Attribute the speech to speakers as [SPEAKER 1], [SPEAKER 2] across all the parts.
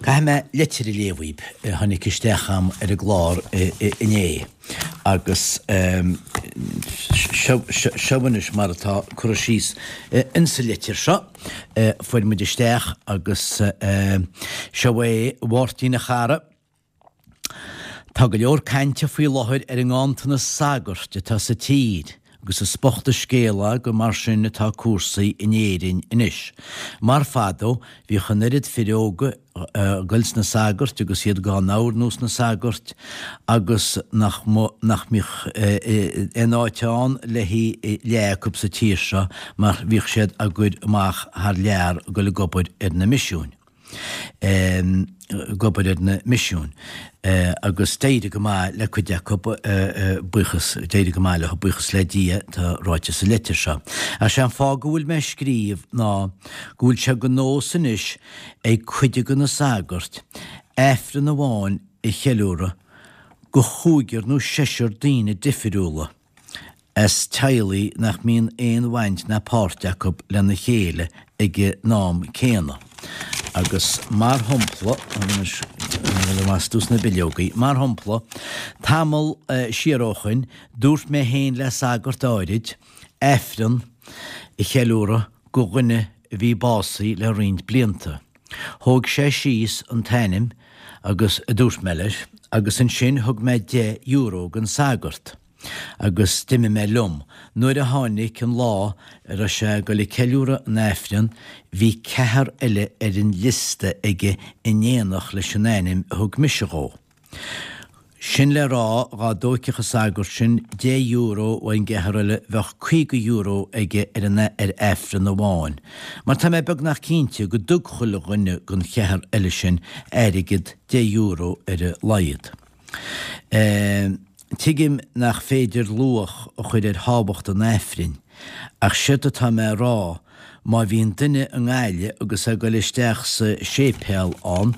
[SPEAKER 1] Gaime letir I léhhuib hannig isteacham a glár iné agus sebanis mar atá chuirís insa letir seo fuil muid isteach agus seoé bhhartíí na chara. Tá go leor cainte faoi láthir ar an gántana sagart de tá sa tíd, agus a spochta scéala go mar sin atá cuasaí inéirin inis. Mar fadó, bhí chunirid fireoga gils na sagart, agus iad gá náir nús na sagart, agus nach mich áiteán le hí léacúb sa tíirse, mar bhíh siad a gcuid amach thar lear go le gobair ar na misiún. Gobair ar na misiún. Agus déide go má le chuideach buchas, déide go má le buchas le dia tá ráite sa letir se. A sé an fá gúil me scríomh ná gúil se go nósan is chuide go na sagart, efra na bháin I cheúra go chúigear nó seisiir daoine difriúla. As tealaí nach mín éonhaint na páirteach le na chéile ige nám céna. Agus mar hompla, dús na biliogaí, mar hompla, tamil siaróchain dúirt mé héin le sagart áirid, efran I cheúra go ghine bhí básaí le riint blianta. Thóg sé síos an tainim agus a dúirt meis, agus an sin thug mé €10 an sagart. Agus duime mé lum, nuair a tháinig an lá ar a sé go le ceúra an efran, bhí cethar eile ar an liste ige inéanach leis an éinim thug misisegó. Sin le rá gá dóicicha sagart sin €10 ó an gcethar eile bheith €20 ige ar efran na bháin. Mar tá mé beag nach cínte go dug chuile ghine gon cethar eile sin airigid €10 ar a laiad. Tuigim nach féidir luach a chuid ar hábacht an efrin, ach siad tá mé rá má bhíon duine an gáile agus a go listeach sa sépéal an,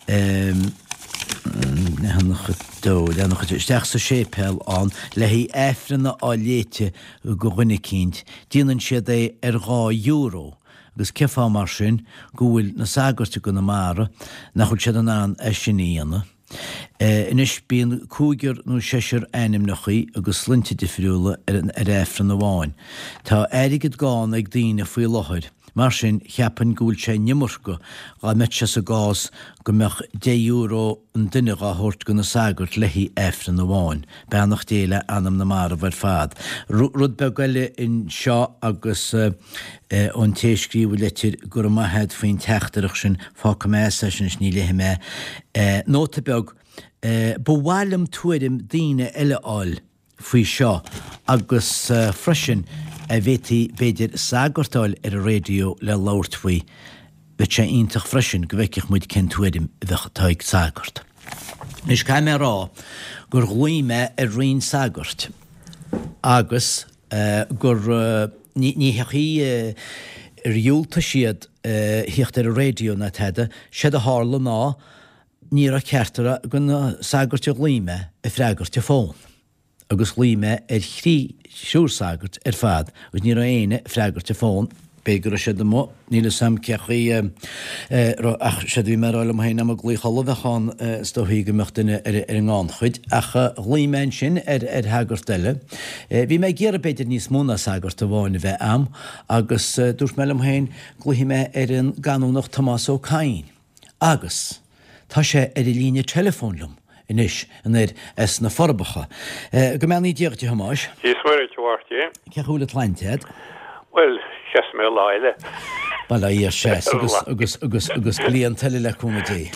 [SPEAKER 1] isteach sa sépéal an le hí efrinna á léite go ghine cínt, díanann siad é ar €2. Agus ceá mar sin go bhfuil na sagarte go na mara nach chuil siad an sinníana. Inis bíon cúigear nó séisiir éinim nachí agus slinte difriúla ar efran na bháin. Tá airigid gáin ag daoine faoi láthir, mar sin cheapan gúil sé nimmarca gá mete sa gás go meach €10 an duine gá thuirt go na sagart lehí efran na bháin, beannach déile anam na mar bhar fad. Rud be gaile in seo agus an téiscríomh letir gur maithéad faoin teachtarach sin fá mé sin ní lethe mé. Nóta beag bhhailm tuairim daoine eile áil faoi seo agus freisin a bhétaí beidir sagartáil ar a réidió le láirtfaoi, bheit sé ionintach freisin go bhheicich muid cén tuairim bheith taig sagart. Is cai mé rá gur ghlaoime ar rion sagart agus gur ní heachí riúlta siad hiocht ar a réidió na teide, siad a hála ná ní a ceartara gon sagarte ghlaoime a freagarte fón. Agus ghlaoime ar chrí siúrsagart ar fad, agus ní éine freagarte fón, bégur a siad mó, níle sam cechaí ach siad bhí mar áil am héine am glí chola bheitán stohí go meachtaine ar an gáchuid, ach ghlaoimein sin ar thagart eile. Bhí mé géar beidir níos múna sagart a bháin bheith am, agus dúirt me am héin gluhíime ar an ganúnach Tomás Ó Cain. Agus tá sé ar I líne telefónlum inis an na forbacha. Go mean ní díochtta hamáis?
[SPEAKER 2] Yes, where it worked,
[SPEAKER 1] Ce chúla tlaintead?
[SPEAKER 2] Well, just me laile.
[SPEAKER 1] Bala íar sé agus blion teile le cúmatí.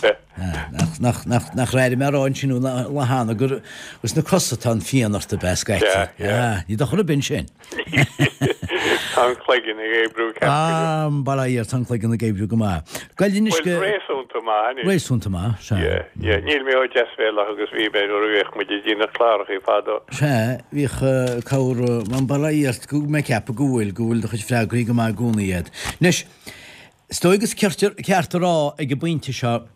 [SPEAKER 1] Nach réidir mar áin sinú le hána gur gus na cosatán fianarta bescaite. Ní do chula bin sin.
[SPEAKER 2] Tanclaigin na Gabriel.
[SPEAKER 1] Bala íar tanclaigin na Gabriel go má. Gailínis go réisúnta má.
[SPEAKER 2] Níl mé ó desféile agus bhí beidir ruíoch mu dína chlárach í fádó.
[SPEAKER 1] Sé, bhíh cabhar man bala íart go me ceappa gúil do chuid freagaí go má gúnaíad. Nis, stoigus ceartar rá ag go buinte seo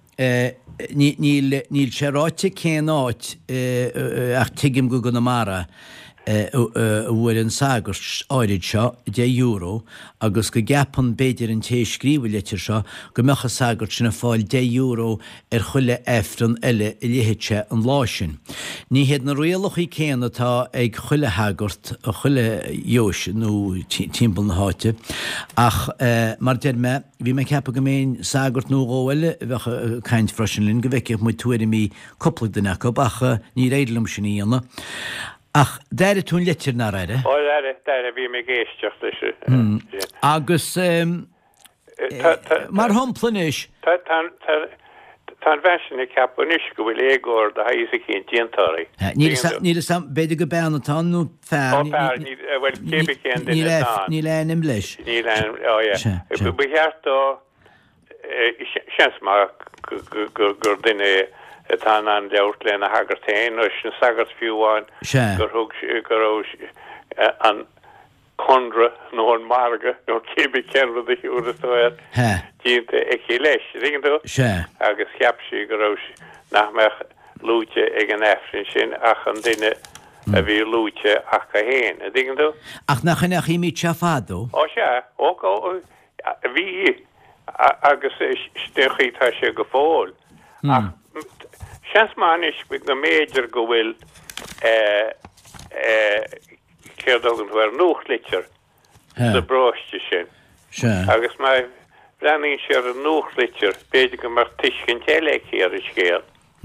[SPEAKER 1] níl sé ráite céan áit ach tuigim go na mara bhfuil an sagart áirid seo €10 agus go gapan beidir an tééis scríomh letir seo go mecha sagart sinna fáil €10 chuile efran eile I léhéite an láisin. Ní héad na réalach í céan atá ag chuile hagart a chuile Jois nó timppla na háite ach mar dead me bhí me ceappa go mbeidh sagart nó gáile bheitcha caint freisin go bheiceach mu tuairí mí coppla den acu bacha ní réidirlam sin íana. Ach, deire tún letir na raide?
[SPEAKER 2] Ó, deire bhí me géisteach leis.
[SPEAKER 1] Agus, mar homplannis?
[SPEAKER 2] Tá bhesin ceappanis go bhfuil égóir de haíos a cén díontáraí.
[SPEAKER 1] Ní sam beidir go beanna tá nó fear.
[SPEAKER 2] Bhfuil cébh cén duine tá.
[SPEAKER 1] Ní lenim leis.
[SPEAKER 2] Ní lenim, Bu cheartó seans má gur duine tá an leabhart le na hagartéin nó sin sagart fiúháin gur thug gur an chundra nó an marga nó cébh cén rud a hiúratáir dínta ag leis, rígan tú? Agus cheapsí gur nach meach lúte ag an efrin sin ach an duine a bhí lúte ach a héin, rígan tú?
[SPEAKER 1] Ach nach in ach imi tseafádó?
[SPEAKER 2] Ó se, ó bhí agus stinchaítá sé go fóil. Ach seans máis go méidir go bhfuil céirdogan bhar nuachlitir sa bráiste sin. Agus mai brenn sé an nuachlitir beidir go mar tuiscin teile chéar is céal.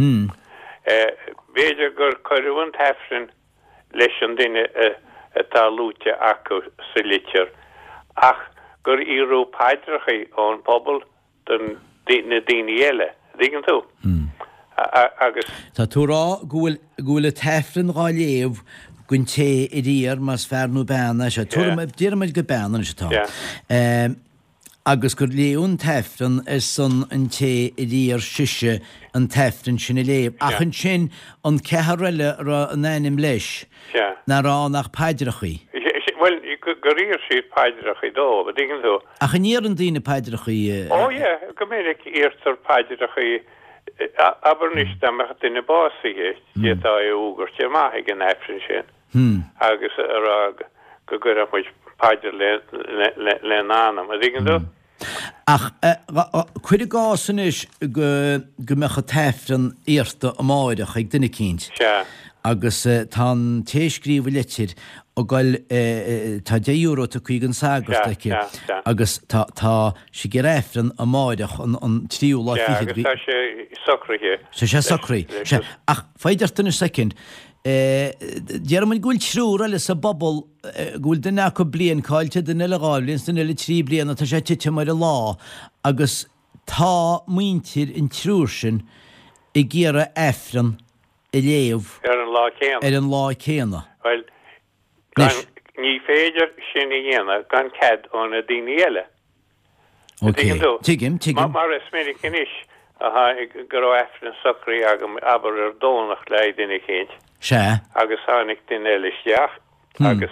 [SPEAKER 2] Beidir gur choirún tefrin leis an duine atá lúte acu sa litir. Ach gur íú paidrachaí ón pobl na daoine eile. Dígan tú? Agus
[SPEAKER 1] Tá túrá gúil a tefrin gá léomh gon té I ríar mas fearnú bena se díirmeid go benan se tá. Agus gur léún tefrin is san an té I ríar siise an tefrin sin I léomh. Ach an sin an ceharrile ra an énim leis na rá nach paidrachaí.
[SPEAKER 2] Well, gur ír siad paidrachaí dó, but dígan tú.
[SPEAKER 1] Ach an íar an díine paidrachaí?
[SPEAKER 2] Ó, go minic íirtar paidrachaí abernis damach duine básaige dhétá úgur te maithaigh an efrin sin. Agus ará go gur a muid paidir le nánam, a dígan tú?
[SPEAKER 1] Ach, chuir gásan is go mecha tefrin íirta a máideach ag duine cínt. Agus tá téiscríomh letir ó gáil tá €10 a chuig an sagart agus tá si go réifran a máideach an tríú lá
[SPEAKER 2] agus tá sé socraí.
[SPEAKER 1] sé socraí. Ach, faidirtain second. Dearman gúil trúra le sa bobbal gúil den acu blian cáilte den ile gáilíns den ile trí blian a tá sé tite mar a lá agus tá muintir in trúr sin I ggéire efran I léomh an lá céanna.
[SPEAKER 2] Well, ní féidir sin I dhéana gan cad ón a daoine eile.
[SPEAKER 1] Tuigim.
[SPEAKER 2] Mar is minic inis gur efran socraí agam aber dónach le duine chéint. Agus hánig duine eile isteach agus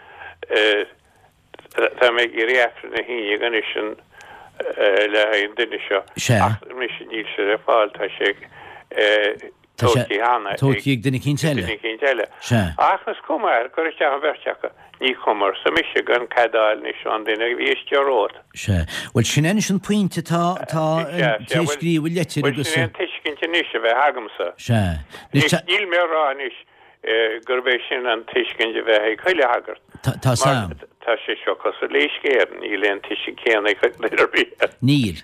[SPEAKER 2] tá méid I réefran na híine gan is sin le an duine seo. Ach mis níl se a fáil tá sé tóí hána.
[SPEAKER 1] Tóí duine cínteile.
[SPEAKER 2] Achnas cumar gur isteach an bhirteacha. Ní chumar sa mise gan cadáil ní seán duine bhí istearód.
[SPEAKER 1] Well sin enna sin pointe tá téiscríomh letir agus.
[SPEAKER 2] Well sin an tuiscinnte níos a bheith agamsa. Níl mé ránis gur bheith sin an tuiscinnte bheith ag chuile hagart.
[SPEAKER 1] Tá sam.
[SPEAKER 2] Tá sé seo cos a léiscéan í leon tuiscin céanna chuidir bí.
[SPEAKER 1] Níl.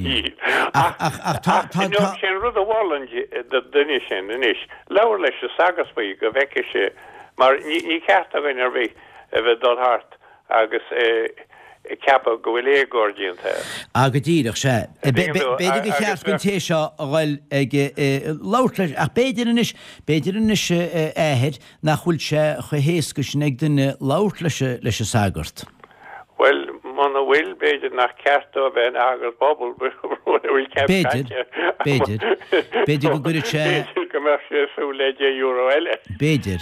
[SPEAKER 2] Sin rud a bhálan duine sin inis. Leabhar leis a sagas faí go bheice sé mar ní ceart a bhain ar bhí a bheith dul hart agus ceappa go bhfuil égórdíonnta.
[SPEAKER 1] A go díireach sé. Beidir go cheart gon té seo a bhfuil ag labhart leis ach beidir inis éhead nach chuil sé chu héasca sin ag duine labhart leis a sagart.
[SPEAKER 2] Well, mana bhfuil beidir nach ceartó bheith agur bobbal bhfuil ceap
[SPEAKER 1] Beidir go gcuireadh sé.
[SPEAKER 2] Beidir go mar sé sú le €10 eile.
[SPEAKER 1] Beidir.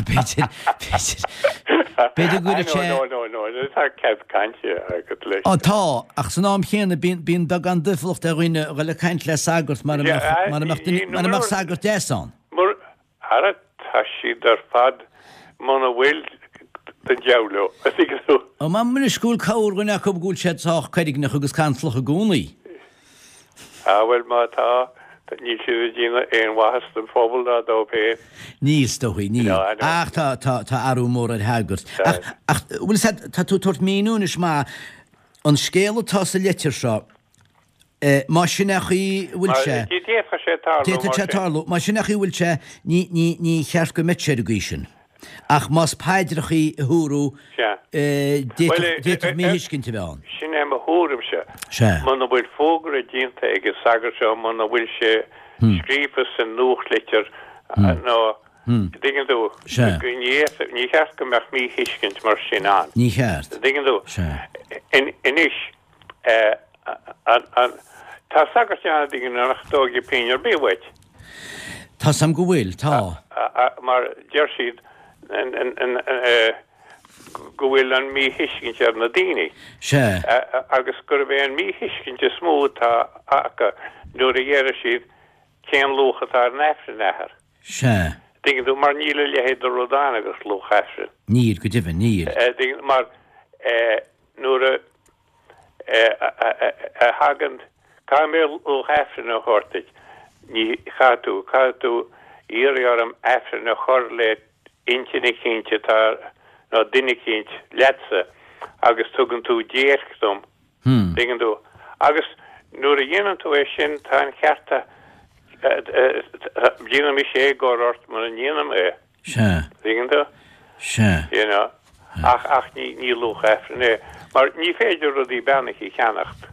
[SPEAKER 1] Beidir gcuireadh sé.
[SPEAKER 2] No, tá ceap cainte agad leis.
[SPEAKER 1] Tá, ach san nám chéanna bíon dag an diflocht a roiine le caint le sagart mar amach sagart déán.
[SPEAKER 2] Mar ara tá siad ar fad Mona Will the Jowlo. I think so.
[SPEAKER 1] O man mun school caur gona cob gúil sé ách caidig nach agus cantlach a gúnaí.
[SPEAKER 2] Well mata ní siúdína éon wahas an fphobal a dó pe.
[SPEAKER 1] Níos dóí ní. Ach tá arú mór a hagurt. Ach bhfuil tá tú tuairt míúnis má an scéal tá sa letir seo. Má sinnachaí bhfuil sé. Déta sé tarlú. Má sinnachaí bhfuil sé ní cheart go mit sé sin. Ach más peidirchaí húrú déta mí hiiscinnte bheán.
[SPEAKER 2] Sin am a húrim se. Mana bhfuil fógra dínta ag sagar seo mana bhfuil sé scrífas an núchlitir nó dingen tú. Ní cheart go meach mí hiiscint mar sin an.
[SPEAKER 1] Ní cheart.
[SPEAKER 2] Dingen tú. In is tá sagar teanna dingen nach dógi pínar bíhait.
[SPEAKER 1] Tá sam go bhfuil tá.
[SPEAKER 2] Mar dearsiad go bhfuil an mí hiiscinnte ar na daoine. Agus gur bhéh an mí hiiscinnte smód tá acha nuair a dhéire siad céan lúchatá nefrin nethar. Dingen tú mar níle lehéad a rodán agus lúch hefrin.
[SPEAKER 1] Níl go dibh níl.
[SPEAKER 2] Mar nuair a hagand cá mé lúch hefrin a chortaid ní chatú íri am efrin a chor le intinni cínte tá nó dinni cínt letse agus tugann tú déirchtum dingen tú agus nuair a dhéanaan tú é sin tá an chearta dhéanam is é górort mar an dhéanam é dingen tú ach ní lúch efrin é mar ní féidir rudí benach í cheannacht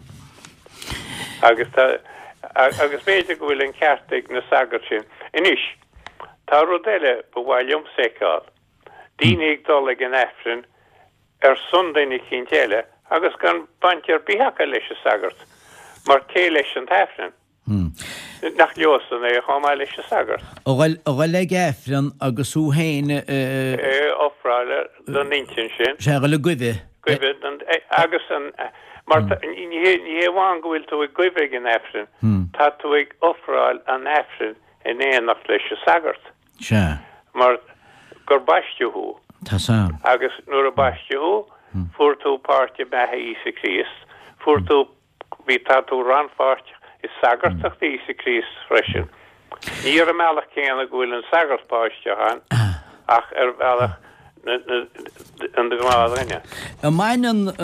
[SPEAKER 2] agus féidir go bhfuil an ceartaigh na sagar sin inis tá rodile bhhailm séáil dínig dul ag an efrin sundainnig cíntéile agus gan bantear bíhacha leis a sagart mar cé leis an efrin nach leosan é chomá leis a sagart.
[SPEAKER 1] Ó bhfuil ag efrin agus ú héine
[SPEAKER 2] ofráile don intin sin.
[SPEAKER 1] Se go le guibh.
[SPEAKER 2] Agus an mar ní bháin go bhfuil tú ag guibh an efrin tá tú ag ofráil an efrin in éanacht leis a sagart. Mar gur baistúú.
[SPEAKER 1] Tá sam.
[SPEAKER 2] Agus nuair a baistúú, fuair tú páirte bethe Ísa Críost, fuair tú bhí tá tú ranfáirt is sagartach Ísa Críost freisin. Ní ar a meallach céanna go bhfuil an sagart páiste han, ach ar bhealach an de gnádaine.
[SPEAKER 1] A main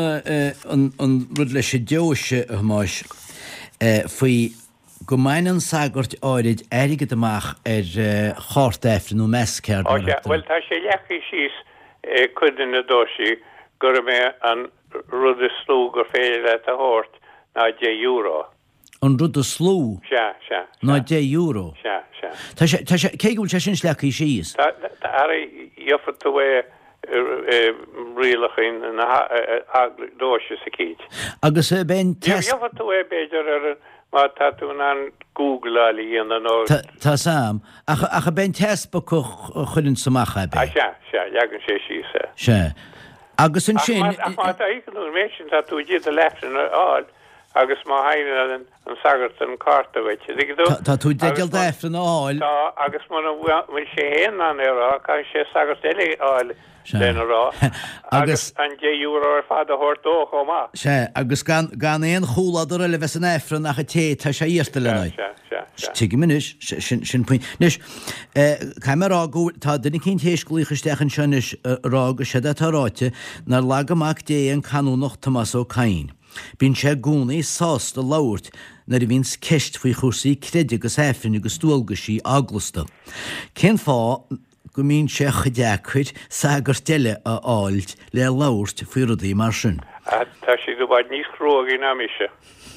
[SPEAKER 1] an rud leis sé deise máis faoi go main an sagart áirid airigad amach cháirt efrin nó mesceir.
[SPEAKER 2] Well, tá sé leachí síos chuidir na dóisí gur mé an rud a slú gur féile a hort ná €10.
[SPEAKER 1] An rud a slú? Ná €10? Cé gúil sé sin leachí síos?
[SPEAKER 2] Tá iofad tú rialachin na dóise sa cíd.
[SPEAKER 1] Agus ben test...
[SPEAKER 2] Iofad tú beidir má tatún an Google alí an nó.
[SPEAKER 1] Tá sam. Ach ben test ba chuinn samach be.
[SPEAKER 2] Jagan sé sísa.
[SPEAKER 1] Se. Agus an sin...
[SPEAKER 2] Ach má tá ícanú mésin tá tú díad a lefrin áil agus má haine an sagart an carta veitse.
[SPEAKER 1] Tá tú deil lefrin áil.
[SPEAKER 2] Tá agus má bhfuil sé héan an érá cá sé sagart eile áil den rá. Agus an €10 ar fad a hortó chomá.
[SPEAKER 1] Se, agus gan éon chúladar a le bheits an efrin nach a té tá sé íirta lena. Tuigi minis sin puin. Nis, caiimrá tá duna cinn téisglíchastechan senis rága séad atáráte nar lagamach dé an canúnach Tomás ó Cain. Bín sé gúnaí sásta labhairt nar a bhíns ceist faoi chósaí creide agus efrin agus stúlgasí aglasta. Cén fá go mín sé chudeacuid sagar teile a áilt le labhairt faoi rudaí mar sin.
[SPEAKER 2] Tá si go bhaid níos cruagaí ná mise.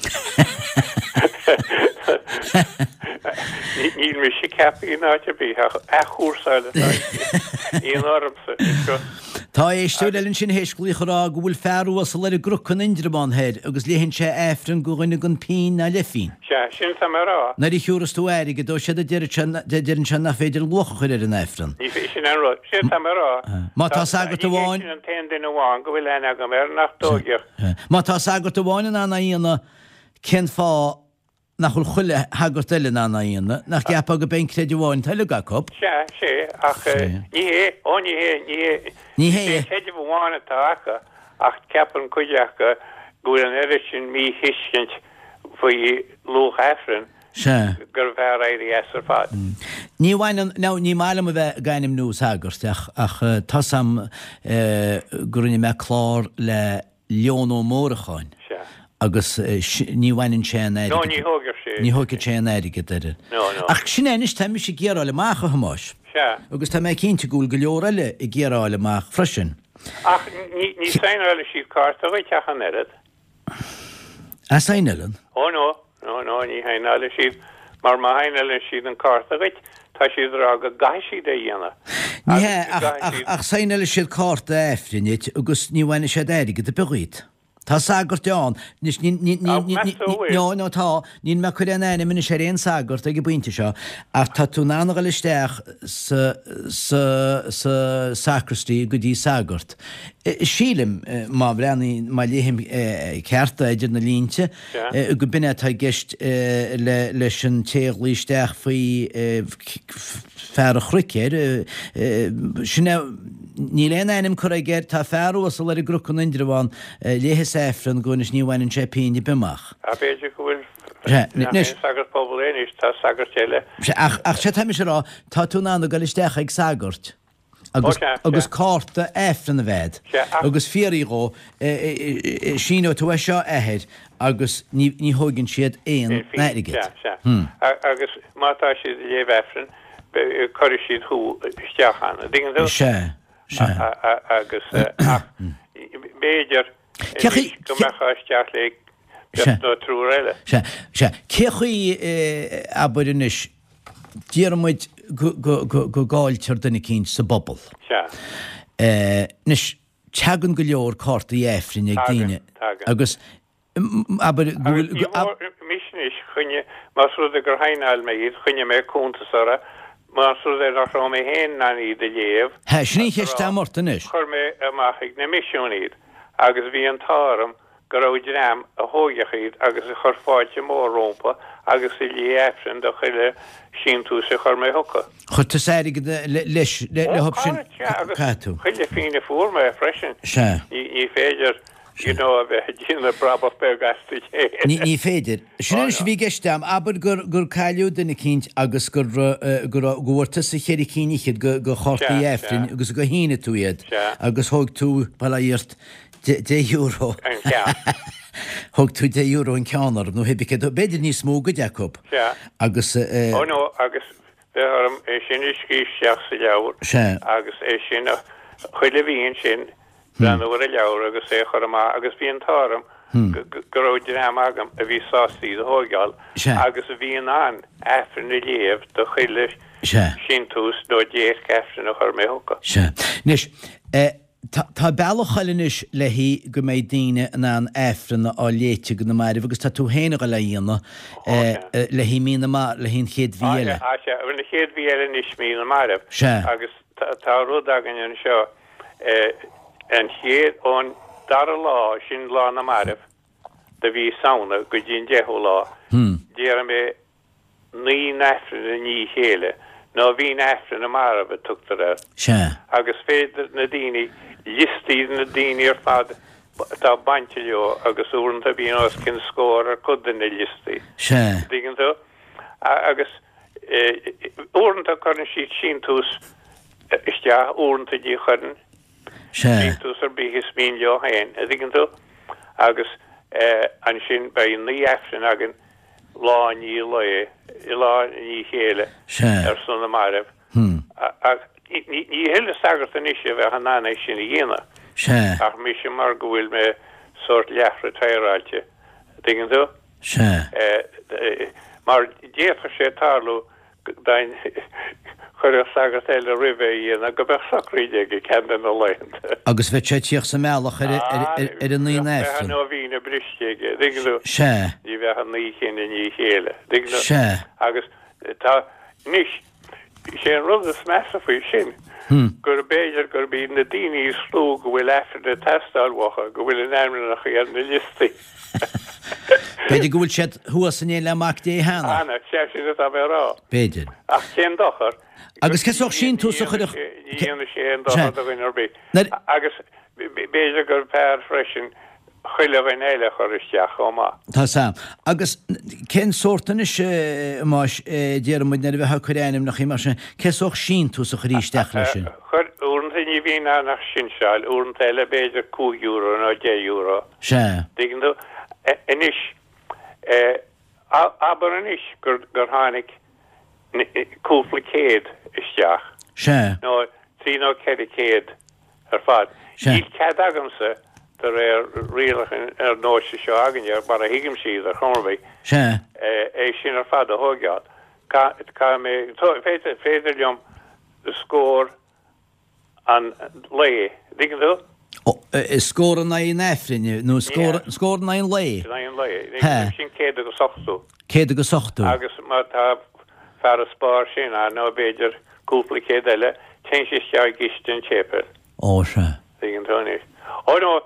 [SPEAKER 2] Níl mi sé cepaí náte bí a chúrsáile íon ormsa.
[SPEAKER 1] Tá éistúilinn sin héisglí chorá go bhfuil fearú as le gruchan indrabán héir agus léhann sé efrin go rinne gon pín na lefín.
[SPEAKER 2] Sin samrá.
[SPEAKER 1] Na í chiúras tú airige dó sé deirann se na féidir lucha chuir ar an efrin.
[SPEAKER 2] Ní sin anrá, sin samrá.
[SPEAKER 1] Má tá sagart bháin
[SPEAKER 2] an ten den bháin go bhfuil ena go mar nach dóigeach.
[SPEAKER 1] Má tá sagart bháin an íana cén fá nachhol chuile hagart eile ná íonna nach ceappa go ben creidirháin teile gacop.
[SPEAKER 2] sé ach ní chéidir bháinna tá ach ceapan chuideacha go an eiri sin mí hiiscint faoi lúch efran gur bhar éirí esar fad.
[SPEAKER 1] Ní bhhain ní mála a bheith gainim nús hagart ach tasam gurine me chlár le leonó móracháin. Agus ní bhhainn sé
[SPEAKER 2] No, ní thógur sé.
[SPEAKER 1] Ní thógur sé éige idir. Ach sin éis tá sé géaráile mácha hamáis. Agus tá mé cinnte gúil go leoraile i géaráile máach freisin.
[SPEAKER 2] Ach ní saoile siad carta bhaid techan erid.
[SPEAKER 1] A saoinelan?
[SPEAKER 2] No, ní haoile siad mar má haoile siad an carta bhaid tá siad rá go gaiisiad é dhéana.
[SPEAKER 1] Ní ach saoineile siad carta éifrinit agus ní bhhaine sé éige de beghid. Tá sagart deán tá nín me chuir an muna sé réon sagart ag buinte seo ach tá tú nánaga leisteach sa sacrastí go dtí sagart. Sílim má brenn má léhim cearta idir na línte go binne tá gist leis an téirlíisteach faoi fear a chruicéir sinna ní léanaim chu géir tá fearú a le gruchan indirháin léhis éfran gonis níhhainn sé peine bimach.
[SPEAKER 2] A béidir go bhfuil sagart poblbléis tá sagart teile.
[SPEAKER 1] Ach sé táimi sé rá tá tú ná go leisteach ag sagart. agus cáta éfran a bhead. Agus fiaríró síó tú seo éhéir agus ní thugann siad éon neige.
[SPEAKER 2] Agus mátá siad léh efran chuir siad thu isteachchanna. Dingan
[SPEAKER 1] sé
[SPEAKER 2] agus béidir go mecha isteach le nó trú eile.
[SPEAKER 1] Cechuí abairis díarmuid go gáiltear duna cín sa bobbal. Nis teagann go leor cáta éifrin ag daine agus
[SPEAKER 2] misnis chunne más rud a gur hainál me iad chunne mé cúntasara más rud a nach rá mé héin naní de léamh.
[SPEAKER 1] He sní cheiste mortanis.
[SPEAKER 2] Chur mé amachig na misiúníd agus bhí an tám go ráidir am a thógachaid agus a chur fáilte mór rómpa agus i léefrin do chuile sin tú sa chur mé hoca.
[SPEAKER 1] Chur tá séige leis le hop sin catú.
[SPEAKER 2] Chuile fína fuór me freisin. Ní féidir a bheith dína brabach be gasú.
[SPEAKER 1] Ní féidir. Sin bhí geistem aber gur caiú duna cinint agus gur gúirta sa chéir cínichiid go chortaí éifrin agus go híine tú iad agus thug tú bailíirt €10. Thug tú €10 an ceannar nó hebí beidir ní smóga Jacob. Agus
[SPEAKER 2] agus bheitharm é sin iscíisteach sa leabhar agus é sin chuile bhíonn sin brenahar a leabhar agus é churmá agus bhíon tám go ráidir am agam a bhí sásaí a thógáil agus a bhíon an efrin na léamh do chuile sin tús nó déir efrin a chur mé hoca.
[SPEAKER 1] Nis tá bailachchailenis le hí go méid daine an éfranna á léite go na mairih agus tá tú héanaine go le dhéana le hí mí le hín chéad bhíile.
[SPEAKER 2] na chéad bhíile níos mí na mairih agus tá rud agan an seo an chéad ón dar lá sin lá na mairih de bhí saona go dtíon deú lá déar mé ní nefrin a ní chéile nó bhí nefrin na mairih a tugtar agus féidir na daoine listíad na daoine ar fad tá bainte leo agus úranta bhíon os cin scóir ar chudan na listí. Dígann tú? Agus úranta chuann siad sin tús isteach úranta dí chuann sin tús ar bíchas mín leo hain. Dígann tú? Agus an sin ba ní efrin agan lá ní le i lá ní chéile ar sunna mairih. Ní heile sagart an isise bheith an nána sin i dhéana. Ach mi sin mar go bhfuil me sort leafra tairáilte. Dígann tú? Mar défa sé tarlú dain chuir sagart eile ribh dhéana go bheith sacríide go cean na leint.
[SPEAKER 1] Agus bheith sé tíoch sa meach ar an ní éifrin.
[SPEAKER 2] nó bhína bristeige. Dígann tú? Ní bheith an ní chin ní chéile. Dígann tú? Agus tá níos sé an rud a smesa faoi sin. Gur béidir gur bí na daoine slú go bhfuil efrin na testáilhacha go bhfuil an aimrin nach chéad na listí.
[SPEAKER 1] Beidir gúil siad thuasan é le amachtaí hena.
[SPEAKER 2] Anna, sé sin a bhrá.
[SPEAKER 1] Beidir.
[SPEAKER 2] Ach cén dochar.
[SPEAKER 1] Agus ceach sin tú sa chuireach.
[SPEAKER 2] Díana sé an dochar a bhain arbí. Agus beidir gur péir freisin chuile bhain éile choristeach ó má.
[SPEAKER 1] Tá sam. Agus cén sortan is máis déarmid na bheitha churénim nach mar sin ceach sin tú sa churíisteach lei sin.
[SPEAKER 2] Úranta ní bhína nach sin seáil úranta eile beidir €2 nó €10.
[SPEAKER 1] Se.
[SPEAKER 2] Dígann tú inis aber inis gur tháinig cúpla céad isteach.
[SPEAKER 1] Se.
[SPEAKER 2] nó 3 nó 4 céad ar fad. Í cead agamsa tar rialachan nóiste seo aganne bar a hiigim siad ar chomarbí.
[SPEAKER 1] Se.
[SPEAKER 2] É sin ar fad a thógead. Cá mé féidir liom scór an lé. Dígann tú?
[SPEAKER 1] Scór na in efrinne, nó scór na in lé.
[SPEAKER 2] Na in lé. Sin céad agus sochtú.
[SPEAKER 1] Céad agus sochtú.
[SPEAKER 2] Agus má tá fear a spáir sin a nó beidir cúpla céad eile ten sé steag gistin tépel.
[SPEAKER 1] Ó se.
[SPEAKER 2] Dígann tú níos. Ó nó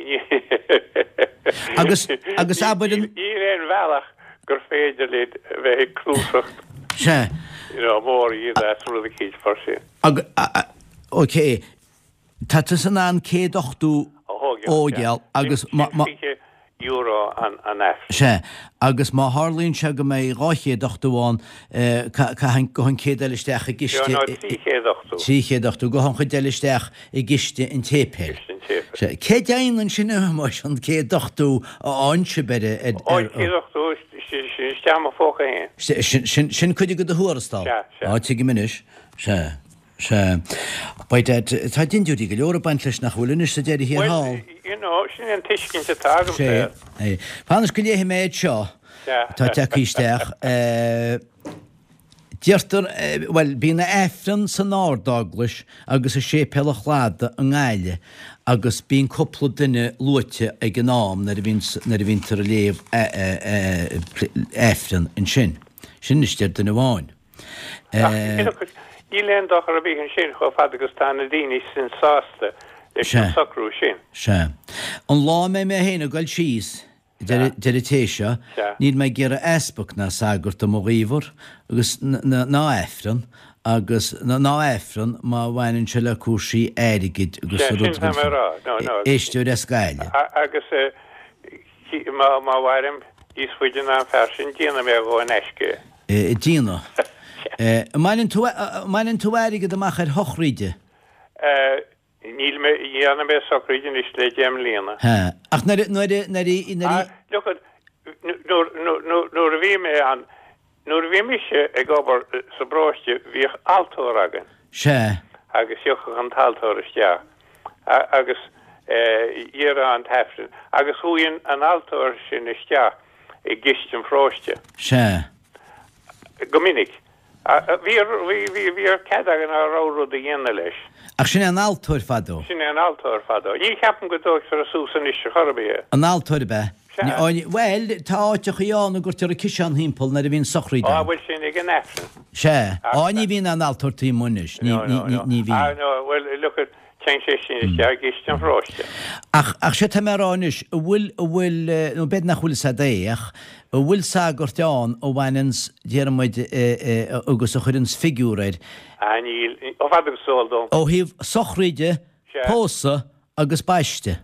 [SPEAKER 1] agus abaidir
[SPEAKER 2] í réon bhealach gur féidir lid bheith clúsacht.
[SPEAKER 1] Se.
[SPEAKER 2] Mór iad rud a cíd for sin.
[SPEAKER 1] Oké. Tá san an céad ochtú ógeal agus
[SPEAKER 2] euro an F.
[SPEAKER 1] Se. Agus má hálíonn se go mé ráchéad ochtúháin go chun céad eileisteach i giste. Tríchéad ochtú go chun eileisteach i giste in tépéil. Cé déanaan sin más an céad ochtú áinse bede.
[SPEAKER 2] Céad ochtú sin steam a fóca héin.
[SPEAKER 1] Sin chuide go a thuarastá. Áte go minis. Se. Tá dinúí go leor baint leis nach bhfuilnis sa déir hí há.
[SPEAKER 2] Sin an tiiscin sa tágam.
[SPEAKER 1] Pánas go léhí méid seo tá teíisteach. Deirtar bhfuil bína éfran san ádáglas agus a sé peach láda an gáile agus bíon coppla duine luite ag an nám na a bhíntar a léomh éfran in sin. Sin is deir duna bháin.
[SPEAKER 2] Í leon dochar a bhíhann sin chu fad agus tána daoine sin sásta leis an socrú sin.
[SPEAKER 1] Se. An lá mé héana gáil síos de téisio, níd mé ggéar a éspach na sagart a móghíomhar agus ná éfran agus ná éfran má bhhainn se le cúsaí éirigiid agus éistúir a scaile.
[SPEAKER 2] Agus má bhhaim ís fuidir an fersin díana mé go an eisce.
[SPEAKER 1] Díana. Mailinn tú airige amach ar hochríide?
[SPEAKER 2] Níl mé dhéanana mé sochríide is le déim líana.
[SPEAKER 1] Ach nuair
[SPEAKER 2] a bhí mé an nuair a bhí mise ag gobar sa bráiste bhíoh altóir agan.
[SPEAKER 1] Se.
[SPEAKER 2] Agus siocha an taltóir isteach. Agus dhéar an tefrin. Agus thuíonn an altóir sin isteach i gistin fráiste.
[SPEAKER 1] Se.
[SPEAKER 2] Go minic. Bhíar cedagan a ráú a dhéana leis.
[SPEAKER 1] Ach sin an altóir fadó?
[SPEAKER 2] Sin an altóir fadó. Ní ceapan go dóach ar a súsan is se chorbí.
[SPEAKER 1] An altóir be? Well, tá áiteach íána gur tear a ciseán hímpol na a bhín sochríide.
[SPEAKER 2] Bhfuil sin ag an efran.
[SPEAKER 1] Se. Ní bhín an altóir tí munis. Ní bhín.
[SPEAKER 2] Well, look at ten sé sin is teag gistin fráiste.
[SPEAKER 1] Ach sé tá marránis bhfuil nó bed nach bhfuil sa déach bhfuil sagart teán ó bhainins déarmid agus a chuirins figúréid.
[SPEAKER 2] Níl ó fad agus sóldó.
[SPEAKER 1] Ó híh sochríide, pósa agus baiste.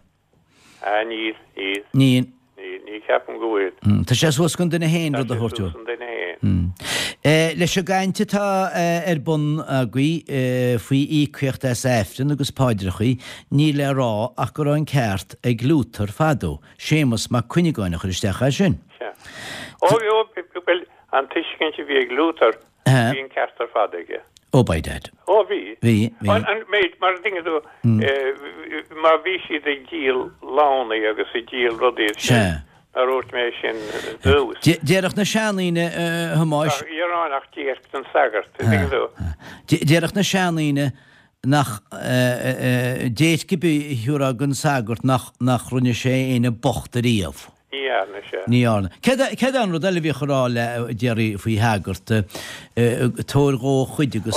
[SPEAKER 1] Ní
[SPEAKER 2] ceapan go bhfuil.
[SPEAKER 1] Tá sé suas gon duine héin rud a thuirtú. Leis a gaiinte tá ar bun agaí faoi ícuocht éfrin agus páidirchaí ní le rá ach go raibh an ceart ag glútar fadó. Sémas má cuineáinna chuiristeach sin.
[SPEAKER 2] Bhfuil an tuiscin si bhí ag glútar híon ceartar fadaige.
[SPEAKER 1] Ó baidad.
[SPEAKER 2] Ó bhí.
[SPEAKER 1] Bhí.
[SPEAKER 2] An méid mar dinge tú mar bhí siad ag díal lána agus i díal rudíad sin. Arút mé sin dús.
[SPEAKER 1] Déireach na seanaíine hamáis.
[SPEAKER 2] Iaránach díart an sagart.
[SPEAKER 1] Déireach na seanaíine nach déit gibí hiúra gon sagart nach runne sé éine bochtaríomh. Níarna. Ced an rud eile bhí choráil dearí faoi hagart tóirgó chuide agus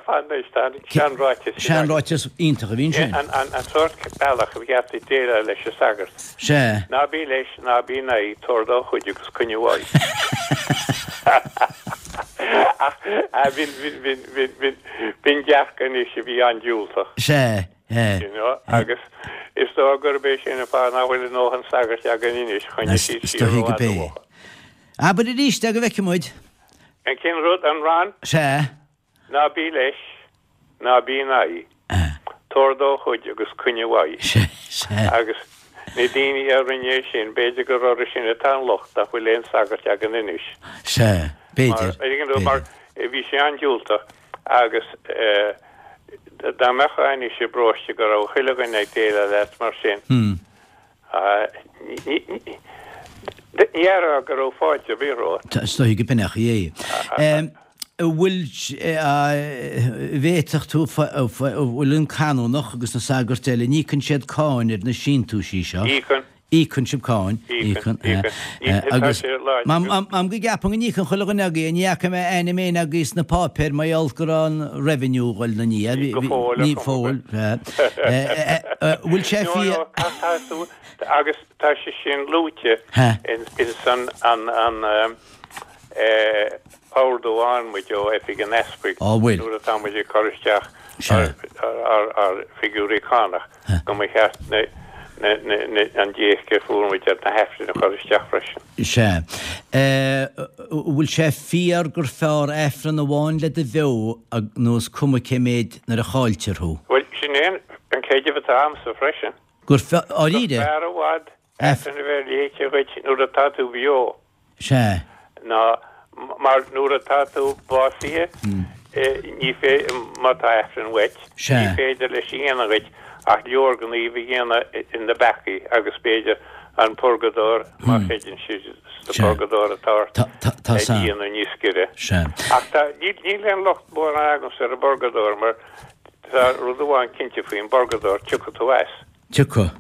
[SPEAKER 1] seanráitis iontacha bhín sin.
[SPEAKER 2] An sort bailach a bhíart i déile leis a sagart.
[SPEAKER 1] Se.
[SPEAKER 2] Ná bí leis ná bí na í tóirdó chuide agus cunneháid. Bhín deachgan is a bhí an dúltach.
[SPEAKER 1] Se.
[SPEAKER 2] Agus is dó gur bééis sin apá náhfuil nóhan sagart a gan inis chuine sí
[SPEAKER 1] go bé. Aber i ríist a go bheice muid?
[SPEAKER 2] An cin rud an rán?
[SPEAKER 1] Se.
[SPEAKER 2] Ná bí leis ná bí naí. Tóirdó chuide agus cunneháid.
[SPEAKER 1] Se.
[SPEAKER 2] Agus na daoine ar rinne sin beidir go rá sin a tan locht a bhfuil léon sagart a gan inis.
[SPEAKER 1] Se. Beidir.
[SPEAKER 2] Mar bhí sé an dúlta agus da mechain is sé broiste go rá chuilegan ag déile leit mar sin. Níar a go rá fáilte bhíró.
[SPEAKER 1] Stoí go binach é. Bhfuil bhéiteach tú bhfuil an canúnach agus na sagartéile ní chun siad cáinir na sin tú sí seo. Íchan sib cáin. Agus am go gapan ní chun chuilegan aga a nícha me aine mé agus na pápéir mai algurrán revenue ghil na ní fóil. Bhfuil sé fi
[SPEAKER 2] agus tá sé sin lúte in san an Páirdoáin mu jo efig an esprig nuair a tá muidir choristeach ar figúricánach go mé cheart an déchce fúr muidir na hefrin na choristeach freisin.
[SPEAKER 1] Se. Bhfuil sé fiar gur fear efran a bháin le a bheo ag nós cuma céméid nar a cháiltirthú?
[SPEAKER 2] Well, sin éon an céidir bheit am sa freisin.
[SPEAKER 1] Gur áíide?
[SPEAKER 2] Fear a bhád efran a bheith léite chuid nuair a táú bheo.
[SPEAKER 1] Se.
[SPEAKER 2] Ná mar nuair a táú básaithe ní fé mátá efran weit. Ní féidir le síana weit ach leorgan í bhí dhéana in the backy agus beidir an purgador mar féidir si purgador atá dhéana níoscire. Ach tá ní leon locht bór agam ar a purgador mar tá rudháin cinnte faoin purgador tucha tú eis.
[SPEAKER 1] Tucha.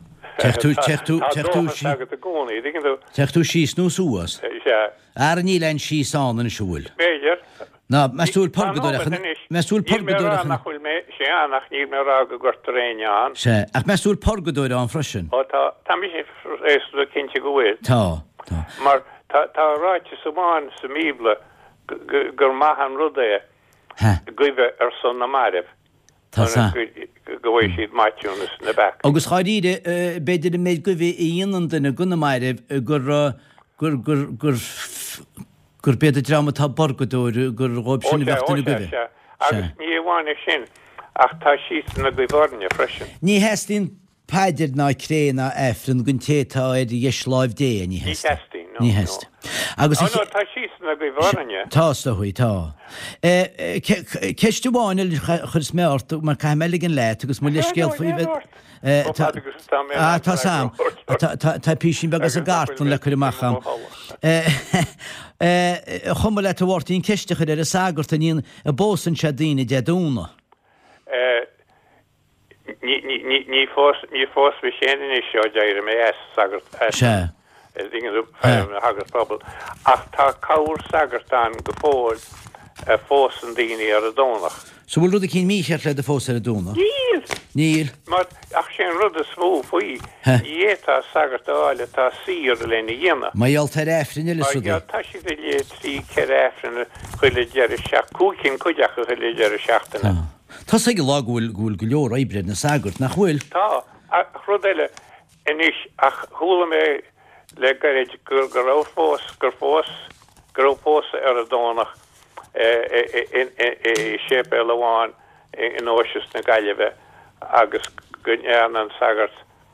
[SPEAKER 1] Techtú síos nó súas? Ar ní lein síos an na siúil.
[SPEAKER 2] Béidir.
[SPEAKER 1] Ná, meúil purgador meúil purgador
[SPEAKER 2] nachhfuil mé sé annach ní mé rá go gortaréán.
[SPEAKER 1] Se, ach meúil purgador an freisin.
[SPEAKER 2] Tá mi sé éú cinnte go bhfuil.
[SPEAKER 1] Tá.
[SPEAKER 2] Mar tá ráite samáin sa míble gur maithan rudae goibh ar son na maribh. Tá go bhfuil siad maitiúnas na back.
[SPEAKER 1] Agus cháidíide beidir a méid go bhíh íonan duna guna maribh gur beidir drama tá borgadúir gur ghób sinna bhechtana go bhíh.
[SPEAKER 2] Agus ní bháinna sin ach tá síos na goibhárne freisin.
[SPEAKER 1] Ní heistín paidir ná créna efran gon tétá ar dhéisláimh dé ní heistín. Ní heist. Agus
[SPEAKER 2] tá síos na goibhárne.
[SPEAKER 1] Tá chuí tá. Ceistú bháinil chur smeart mar caiimeiligin leit agus mu leiscéal faoi Tá sam Tá písin begus a gartan le chuir machcham. Chuma le bhhairtaín ceisteachir ar a sagart aíon a bósan se daine deadúna.
[SPEAKER 2] Ní fós bhí séan is seo deir mé sagart.
[SPEAKER 1] Se.
[SPEAKER 2] Hagart pobl. Ach tá cáir sagartán go fóil fós an daine ar a dónach.
[SPEAKER 1] So bhfuil rud a cín mícheart le a fós ar a dúna? Níl.
[SPEAKER 2] Mar ach sin rud a smó faoi dhétá sagartáile tá sír lena dhéana.
[SPEAKER 1] Maiall tar efrin ile suda.
[SPEAKER 2] Tá si go lé trí ceir efrin chuile dear seach cúcinn chuideach a chuile dear seachtainna.
[SPEAKER 1] Tá sa go lághfuil go leor éibred na sagart nach bhfuil?
[SPEAKER 2] Tá rud eile inis ach thula mé le garid gur fós ar a dónach sépe leháin in óisius na gaiileh agus gunnean an sagart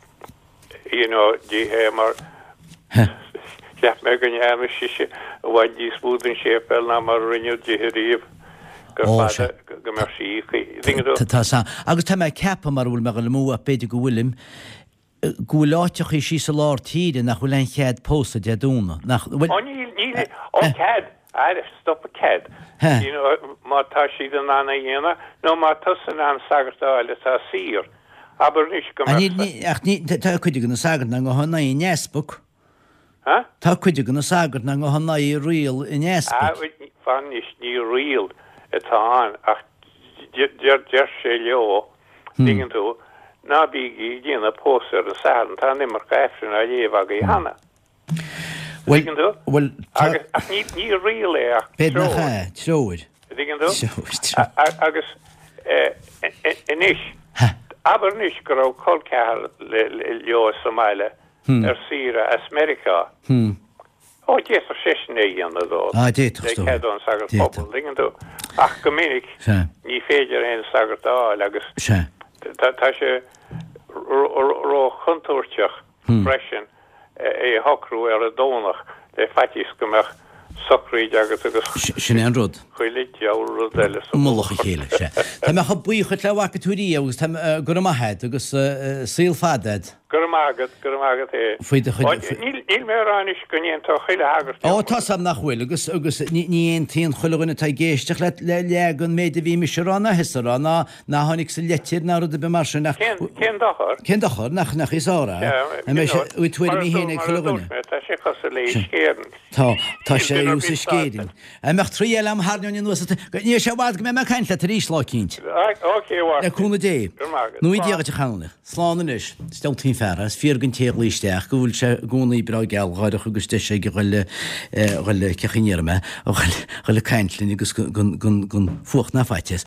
[SPEAKER 2] díhé mar leap me gunnean siise bhaid dí smúdin sépe ná mar rinneú díríomh go mar síí.
[SPEAKER 1] Agus tá mé cepa mar bhfuil me go le mú a beidir go bhfuilim gúláteach í sí sa lár tíide nach bhfuil ein chead pósta deadúna.
[SPEAKER 2] Níl cead. Stop a cad. Má tá siad an anna dhéana, nó má tusan an sagartáile tá sír. Aber níos go
[SPEAKER 1] tá chuide go na sagart na go hána í nesbuk. Tá chuide gona sagart na go hanna í riil in Espe.
[SPEAKER 2] Fan is ní riil atá ach deir sé leo dingen tú ná bí díana pósar an san tá nimar gaifrin a léh aga í hanna.
[SPEAKER 1] Well
[SPEAKER 2] ach ní riil é ach
[SPEAKER 1] bed na cha troid.
[SPEAKER 2] Dingen tú agus inis aber nis go rá colcear leo Somália sira America. Oh, yes, a session again though.
[SPEAKER 1] They
[SPEAKER 2] had on Sagar Pobble, dingen tú. Ach, gominnig, ní féidir hen Sagar dá, agus tá sé ró chuntúirteach freisin hocrú a dónach, de fatis gomach socríd agus
[SPEAKER 1] sin an rud.
[SPEAKER 2] Chuilit jaúr eile.
[SPEAKER 1] Mulach chéile sé. Tá me cha buícha le wacha túí agus gur mahead agus síl fadad.
[SPEAKER 2] Gur mágad é. Níl mé ránis gonéontá chuile hagart.
[SPEAKER 1] Tá sam nachhfuil agus ní tíon chuileganna tá géisteach le legan méid a bhí me seránna hesaránna ná tháinig sa letir ná rud a be mar sin nach.
[SPEAKER 2] Cén dachar?
[SPEAKER 1] Cén dachar nach is ára. Ú tuair mí héna chuileganna.
[SPEAKER 2] Tá sé chus a lé scéan.
[SPEAKER 1] Tá sé ús a scéan. Meach trí am háneún nuas ní sé bhd go mé me caiint le ríéis lá cinint. Leúna dé. Nú díagad a chaanna. Slánanis, steltín ferras, fíorgann téir líisteach, go bhfuil se gúnaí bra gealghaideach agus de sé go chuile cechinéirme ó chuile caiintlinn agus gon fucht na faites.